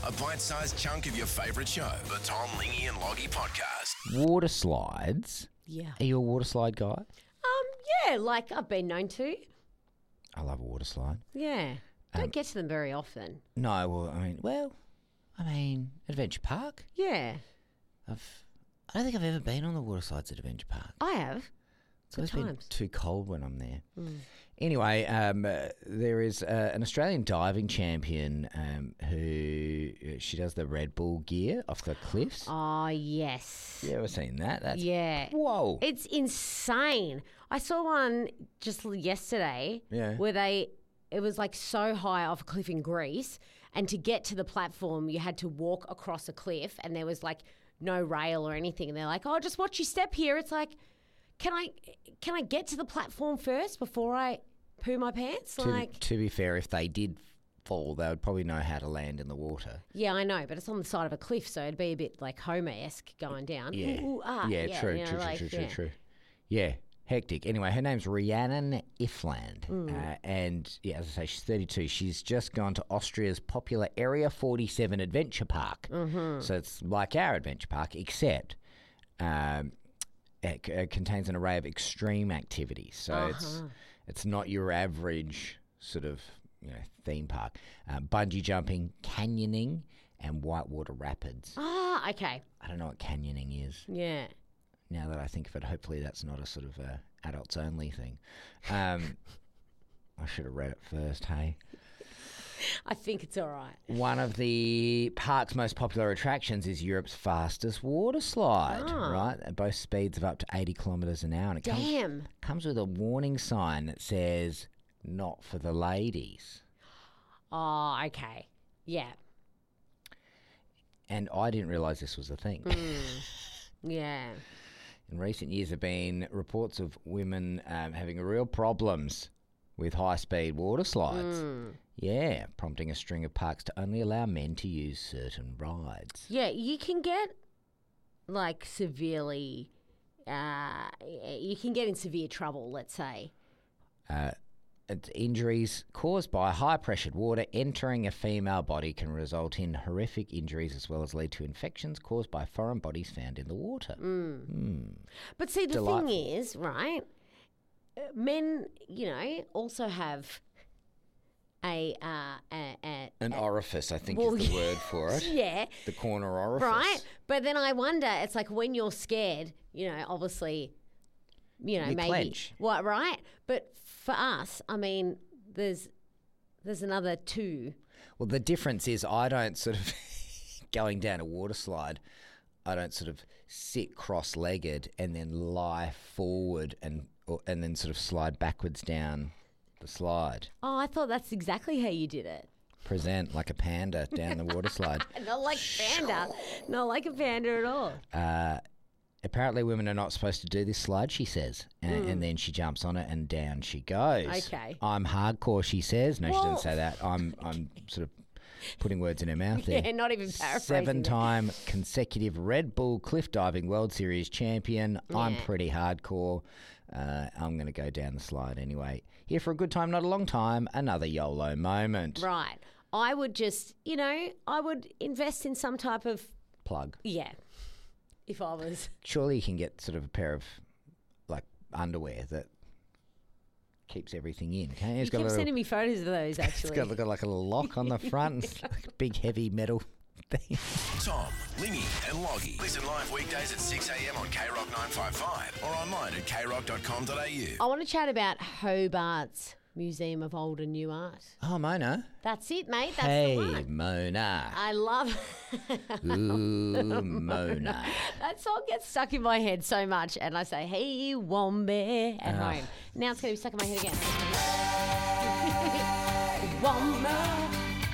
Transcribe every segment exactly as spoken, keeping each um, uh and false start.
a bite-sized chunk of your favourite show, the Tom, Lingy and Loggy podcast. Water slides. Yeah. Are you a water slide guy? Um. Yeah. Like I've been known to. I love a water slide. Yeah. Don't Um, get to them very often. No, well, I mean, well, I mean, Adventure Park. Yeah. I've, I don't think I've ever been on the water slides at Adventure Park. I have. It's always Good been times. too cold when I'm there. Mm. Anyway, um, uh, there is uh, an Australian diving champion um, who uh, she does the Red Bull gear off the cliffs. Oh yes. You ever seen that? That's Yeah. Whoa. It's insane. I saw one just yesterday Yeah. where they, it was like so high off a cliff in Greece, and to get to the platform, you had to walk across a cliff, and there was like no rail or anything. And they're like, oh, just watch your step here. It's like, can I, can I get to the platform first before I poo my pants? to, Like, to be fair, if they did fall, they would probably know how to land in the water. yeah, I know, but it's on the side of a cliff, so it'd be a bit like Homer-esque going down. Yeah. Ooh, ooh, ah, yeah, true, you know, true, like, true, true, yeah. true, true. Yeah, hectic. Anyway, her name's Rhiannon Ifland. Mm. Uh, and, yeah, as I say, she's thirty-two. She's just gone to Austria's popular Area forty-seven Adventure Park. Mm-hmm. So it's like our Adventure Park, except um, it, c- it contains an array of extreme activities. So Uh-huh. it's it's not your average sort of, you know, theme park. Um, bungee jumping, canyoning, and whitewater rapids. Ah, okay. I don't know what canyoning is. Yeah. Now that I think of it, hopefully that's not a sort of uh, adults only thing. Um, I should have read it first, hey. I think it's all right. One of the park's most popular attractions is Europe's fastest water slide, Ah. right? It boasts speeds of up to eighty kilometres an hour. And it comes, Damn. comes with a warning sign that says, not for the ladies. Oh, okay. Yeah. And I didn't realise this was a thing. Yeah. In recent years, there have been reports of women um, having real problems with high-speed water slides. Yeah, prompting a string of parks to only allow men to use certain rides. Yeah, you can get like severely, uh, you can get in severe trouble, let's say. Uh, it's injuries caused by high-pressured water entering a female body can result in horrific injuries as well as lead to infections caused by foreign bodies found in the water. Mm. But see, the Delightful. thing is, right, uh, men, you know, also have a, uh, a, a An orifice, I think, Well, is the word for it. yeah, The corner orifice. right? But then I wonder, it's like when you're scared, you know, obviously, you know, You maybe clench. what, right? But for us, I mean, there's there's another two. Well, the difference is I don't sort of, going down a water slide, I don't sort of sit cross-legged and then lie forward and or, and then sort of slide backwards down the slide. Oh, I thought that's exactly how you did it. Present like a panda down the water slide. Not like panda, not like a panda at all. Uh, apparently women are not supposed to do this slide, she says. And, and then she jumps on it and down she goes. Okay. I'm hardcore, she says. No, she Well- doesn't say that. I'm I'm sort of putting words in her mouth there. Yeah, not even paraphrasing. Seven-time consecutive Red Bull Cliff Diving World Series champion. I'm Yeah. pretty hardcore. Uh, I'm going to go down the slide anyway. Here for a good time, not a long time. Another YOLO moment. Right. I would just, you know, I would invest in some type of, Plug. yeah, if I was. Surely you can get sort of a pair of like underwear that keeps everything in. Can't you? You It's got keep a little, sending me photos of those, it's actually. got, got like a little lock on the front. It's like a big heavy metal thing. Tom, Lingy and Loggy. Listen live weekdays at six a.m. on K Rock nine fifty-five or online at k rock dot com dot a u. I want to chat about Hobart's Museum of Old and New Art. Oh, Mona. That's it, mate. That's Hey, the one. Mona. I love Ooh, Mona. that song gets stuck in my head so much, and I say, "Hey, Wombe" at Ah. home. Now it's going to be stuck in my head again. Wombe.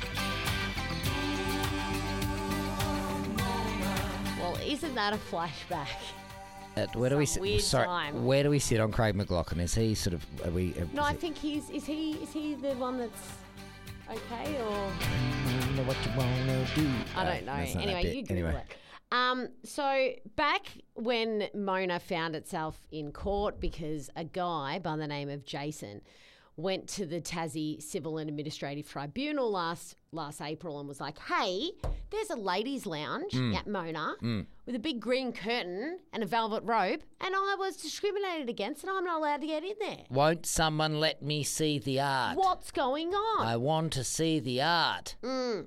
Well, isn't that a flashback? Uh, where do we Some sit? weird Sorry, time. where do we sit on Craig McLaughlin? Is he sort of? Are we? Uh, No, is I it- think he's is he is he the one that's okay or know what you wanna do. I Uh, don't know. that's not that Anyway, bit. you Google Anyway. it. Um, so back when Mona found itself in court because a guy by the name of Jason went to the Tassie Civil and Administrative Tribunal last last April and was like, hey, there's a ladies' lounge Mm. at Mona with a big green curtain and a velvet robe, and I was discriminated against and I'm not allowed to get in there. Won't someone let me see the art? What's going on? I want to see the art.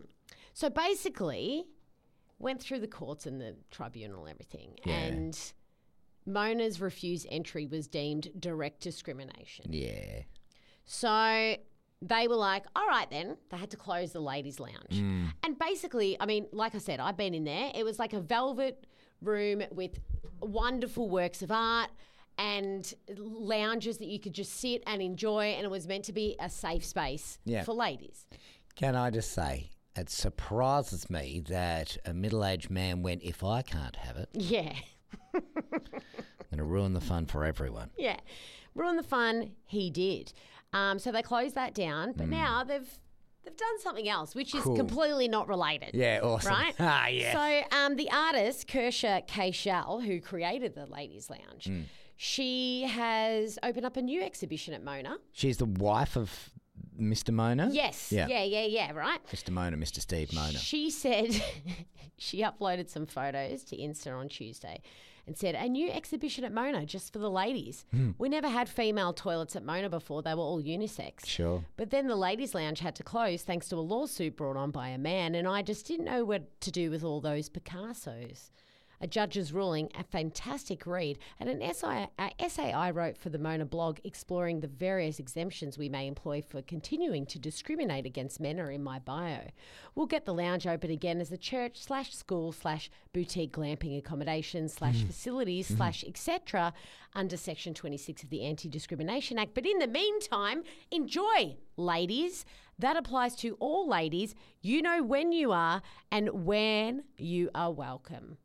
So basically, went through the courts and the tribunal and everything, Yeah. and Mona's refused entry was deemed direct discrimination. Yeah. So they were like, all right then. They had to close the ladies' lounge. Mm. And basically, I mean, like I said, I've been in there. It was like a velvet room with wonderful works of art and lounges that you could just sit and enjoy, and it was meant to be a safe space Yeah. for ladies. Can I just say, it surprises me that a middle-aged man went, if I can't have it, Yeah. I'm going to ruin the fun for everyone. Yeah. Ruin the fun, he did. Um, so they closed that down, but now they've they've done something else, which is Cool. completely not related. Yeah, awesome. Right? Ah, yes. So um, the artist, Kersha K. Shell, who created the Ladies Lounge, she has opened up a new exhibition at Mona. She's the wife of Mister Mona? Yes. Yeah. Yeah, yeah, yeah, right? Mister Mona, Mister Steve Mona. She said she uploaded some photos to Insta on Tuesday and said, a new exhibition at Mona just for the ladies. Hmm. We never had female toilets at Mona before. They were all unisex. Sure. But then the ladies' lounge had to close thanks to a lawsuit brought on by a man, and I just didn't know what to do with all those Picassos. A judge's ruling, a fantastic read, and an essay, uh, essay I wrote for the Mona blog exploring the various exemptions we may employ for continuing to discriminate against men are in my bio. We'll get the lounge open again as a church slash school slash boutique glamping accommodation slash facilities slash et cetera under Section twenty-six of the Anti-Discrimination Act. But in the meantime, enjoy, ladies. That applies to all ladies. You know when you are and when you are welcome.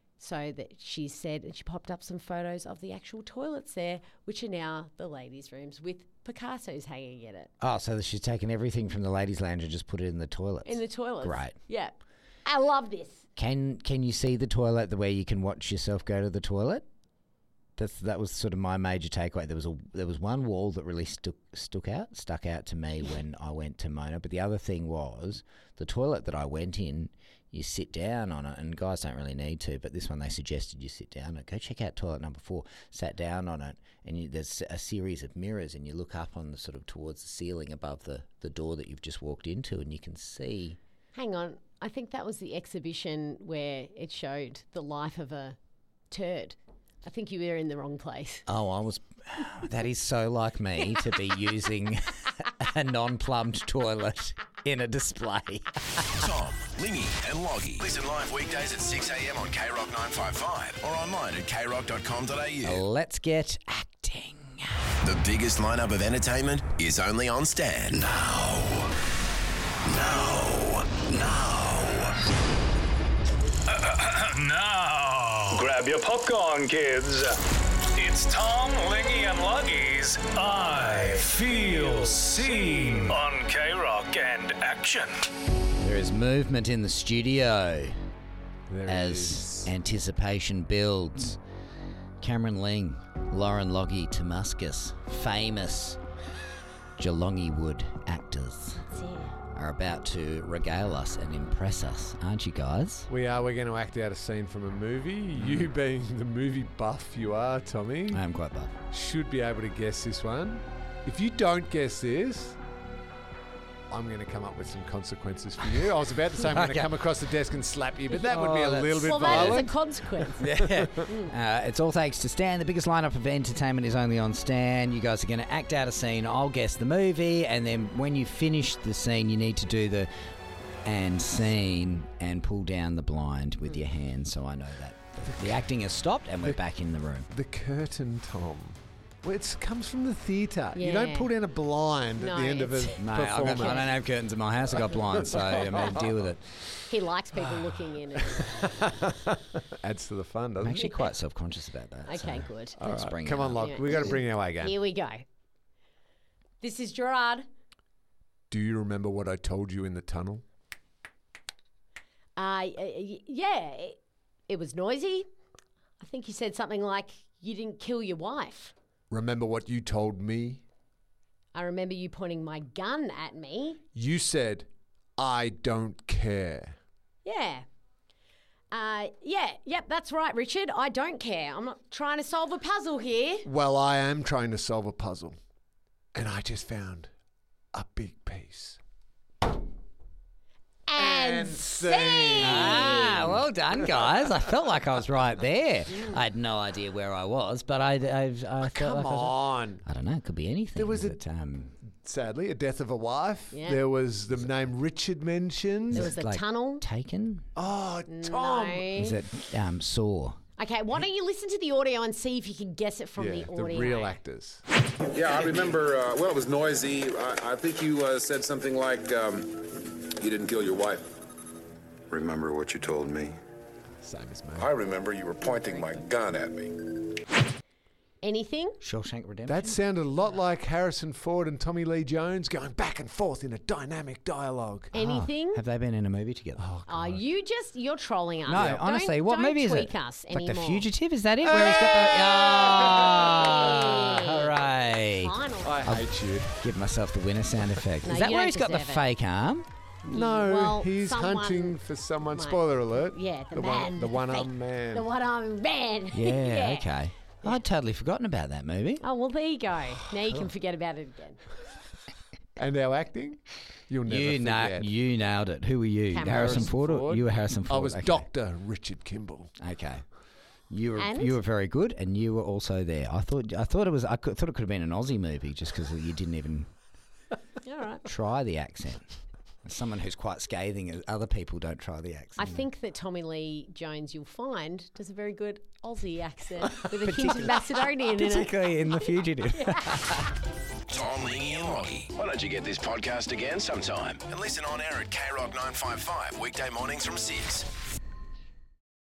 So that she said, and she popped up some photos of the actual toilets there, which are now the ladies' rooms with Picassos hanging in it. Oh, so she's taken everything from the ladies' lounge and just put it in the toilets. In the toilets. Great. Yeah. I love this. Can Can you see the toilet the way you can watch yourself go to the toilet? That's that was sort of my major takeaway. There was a there was one wall that really stuck stuck out stuck out to me when I went to Mona. But the other thing was the toilet that I went in. You sit down on it, and guys don't really need to, but this one they suggested you sit down on it. Go check out toilet number four. Sat down on it, and you, there's a series of mirrors, and you look up on the sort of towards the ceiling above the, the door that you've just walked into, and you can see. Hang on. I think that was the exhibition where it showed the life of a turd. I think you were in the wrong place. Oh, I was. That is so like me to be using a non-plumbed toilet in a display. Tom, Lingy and Loggy. Listen live weekdays at six a.m. on K Rock nine fifty-five or online at k rock dot com dot a u. Let's get acting. The biggest lineup of entertainment is only on Stan. Now. Now. Now. Now, grab your popcorn, kids. It's Tom, Lingy, and Luggy's I Feel Seen on K Rock and Action. There is movement in the studio There as anticipation builds. Cameron Ling, Lauren Loggy Tomuscus, famous Geelongi Wood actors, are about to regale us and impress us, aren't you guys? We are. We're going to act out a scene from a movie. You being the movie buff you are, Tommy, I am quite buff. should be able to guess this one. If you don't guess this, I'm going to come up with some consequences for you. I was about to say I'm going to Okay. come across the desk and slap you, but that would be Oh, a little that's- bit Well, that is a violent. consequence. Yeah. uh, it's all thanks to Stan. The biggest lineup of entertainment is only on Stan. You guys are going to act out a scene. I'll guess the movie, and then when you finish the scene, you need to do the and scene and pull down the blind with your hand, so I know that the acting has stopped and we're back in the room. The curtain, Tom. Well, it comes from the theatre. You don't Yeah. pull down a blind No, at the end of a it's- Mate, I've got, performance. I don't have curtains in my house. I've got blinds, so I mean, deal with it. He likes people looking in. Adds to the fun, I'm doesn't actually it? quite self-conscious about that. Okay, so good. All let's right, bring it come on, up. Locke. Yeah. We've got to bring our A game. Here we go. This is Gerard. Do you remember what I told you in the tunnel? Uh, y- yeah, it, it was noisy. I think you said something like, you didn't kill your wife. Remember what you told me? I remember you pointing my gun at me. You said, I don't care. Yeah. Uh, yeah, yep, that's right, Richard. I don't care. I'm not trying to solve a puzzle here. Well, I am trying to solve a puzzle. And I just found a big piece. And, And scene. scene. Ah, well done, guys. I felt like I was right there. I had no idea where I was, but I, I, I felt Come like I was. on. I don't know. It could be anything. There was a- but, um, Sadly, a death of a wife. Yeah. There was the name Richard mentioned. There was the like tunnel. Taken. Oh, Tom. No. Is it um, Saw? Okay, why don't you listen to the audio and see if you can guess it from Yeah, the the audio? real actors. Yeah, I remember, uh, well, it was noisy. I, I think you uh, said something like, um, you didn't kill your wife. Remember what you told me? Same as me. I remember you were pointing my gun at me. Anything? Shawshank Redemption. That sounded a lot like Harrison Ford and Tommy Lee Jones going back and forth in a dynamic dialogue. Anything? Have they been in a movie together? Oh, you just, you're trolling us. no, Don't- honestly, what don't movie is tweak it? us Like anymore. The Fugitive? Is that it? Where he's got the. Ah, hooray! Finally. I hate you. Give myself the winner sound effect. No, is that you where don't he's got the deserve it. fake arm? No, Well, he's someone hunting for someone. might- Spoiler alert. Yeah, the, the man. one, the with one fake- armed man. The one-armed man. Yeah, okay. I'd totally forgotten about that movie. Oh, well, there you go. Now you can forget about it again. And our acting, you'll never You, na- forget. you nailed it. Who were you? Cameron. Harrison Harrison Ford, or Ford. you were Harrison Ford? I was okay. Doctor Richard Kimball. Okay. You were And? you were very good, and you were also there. I thought I thought it was I could, thought it could have been an Aussie movie just because you didn't even All right. try the accent. As someone who's quite scathing, other people don't try the accent. I think that Tommy Lee Jones, you'll find, does a very good Aussie accent with a hint of Macedonian in it. particularly in The Fugitive. Tom, Lingy and Lockie. Why don't you get this podcast again sometime and listen on air at K Rock nine five five weekday mornings from six.